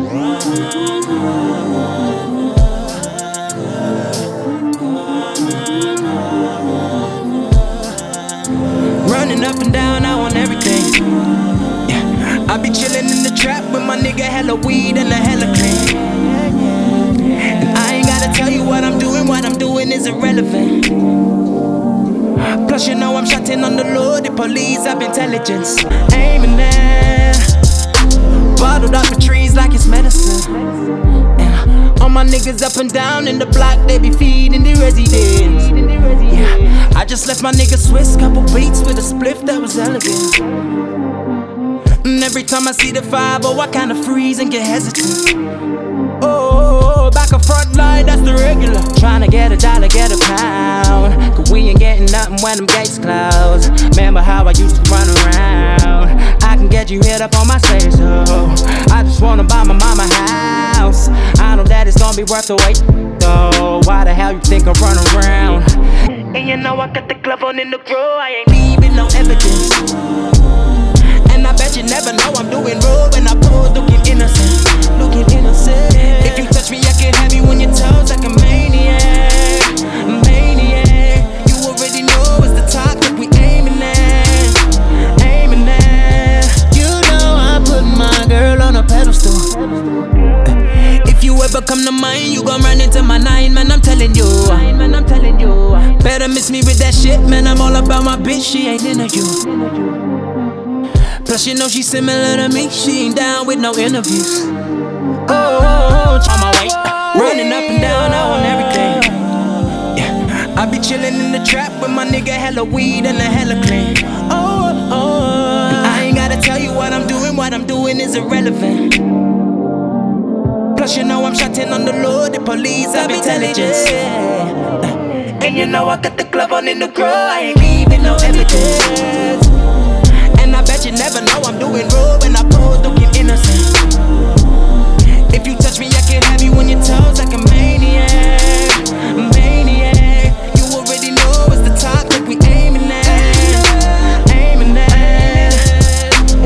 Running up and down, I want everything. Yeah. I be chillin' in the trap with my nigga, hella weed and a hella clean. And I ain't gotta tell you what I'm doing is irrelevant. Plus you know I'm shotting on the low, the police have intelligence. Aiming there, bottled up the trees like it's medicine. Yeah. All my niggas up and down in the block, they be feeding the residents. Yeah. I just left my nigga Swiss, couple beats with a spliff that was elegant. And every time I see the 5-0, I kinda freeze and get hesitant. Oh, back a front line, that's the regular. Tryna get a dollar, get a pound. Cause we ain't getting nothing when them gates close. Remember how I used to run around? I can get you hit up on my stage, so I just wanna buy my mama house. I know that it's gonna be worth the wait, though. Why the hell you think I run around? And you know I got the glove on in the grow, I ain't leaving no evidence. And I bet you never know I'm doing raw when I pose looking innocent, looking innocent. If you touch me, I can have you on your toes like a maniac, maniac. You already know it's the top that we aiming at, aiming at. You know I put my girl on a pedestal. If you ever come to mine, you gon' run into my 9, man, I'm telling you. Man, I'm telling you. Better miss me with that shit, man, I'm all about my bitch, she ain't into you. Plus you know she's similar to me, she ain't down with no interviews. Oh, on my way, running up and down, I want everything. Yeah, I be chillin' in the trap with my nigga, hella weed and a hella clean. Oh, and I ain't gotta tell you what I'm doing is irrelevant. Plus you know I'm shotting on the low, the police have intelligence. And you know I got the glove on in the grow, I ain't leaving no evidence. And I bet you never know I'm doing raw when